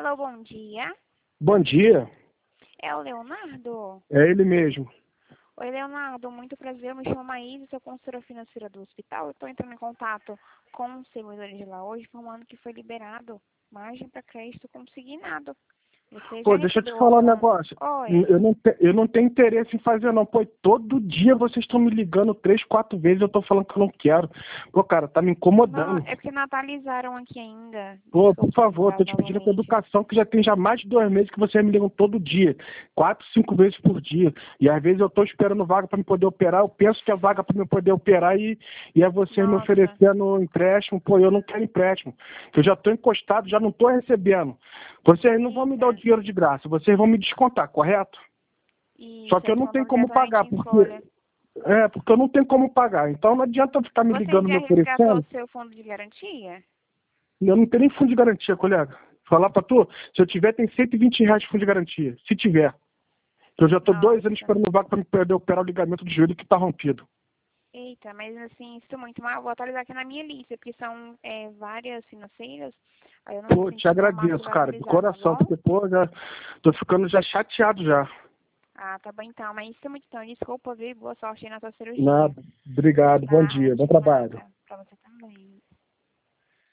Alô, bom dia. Bom dia, É o Leonardo? é ele mesmo. Oi, Leonardo, muito prazer. Eu me chamo Maísa, sou consultora financeira do hospital. Eu estou entrando em contato com os servidores de lá hoje, informando que foi liberado margem para crédito consignado. Você já Pô, deixa eu te recebeu falar um algum... negócio. Oi? Eu não tenho interesse em fazer, não. Pô, todo dia vocês estão me ligando 3, 4 vezes, eu tô falando que eu não quero. Pô, cara, tá me Não, incomodando. é porque não atualizaram aqui ainda. Pô, por Desculpa favor, ligar tô te pedindo com novamente. educação, que já tem mais de 2 meses que vocês me ligam todo dia. 4, 5 vezes por dia. E às vezes eu tô esperando vaga para me poder operar, eu penso que é vaga para me poder operar e é vocês me Nossa. oferecendo empréstimo. Pô, eu não quero empréstimo. Eu já tô encostado, já não tô recebendo. Vocês não vão me dar o Eita. dinheiro de graça, vocês vão me descontar, correto? Só Isso, que é eu não tenho descontado como diretamente pagar, em porque folha. porque eu não tenho como pagar. Então não adianta ficar me Você ligando, já me resgatou o oferecendo. seu fundo de garantia? Eu não tenho nem fundo de garantia, colega. Falar pra tu, se eu tiver, tem R$ 120 de fundo de garantia. Se tiver. Eu já tô 2 anos Nossa. esperando vaga pra me poder operar o ligamento do joelho que tá rompido. Eita, mas assim, isso é muito mal. Vou atualizar aqui na minha lista, porque são várias financeiras. Aí eu não Pô, consigo te informar se agradeço, vai cara, de atualizar, tá coração, bom? porque, pô, já tô ficando já chateado já. Ah, tá bom então. Mas isso é muito então. Desculpa, viu? Boa sorte aí na sua cirurgia. Nada. Obrigado, bom Tá, dia, bom de trabalho. nada. Pra você também.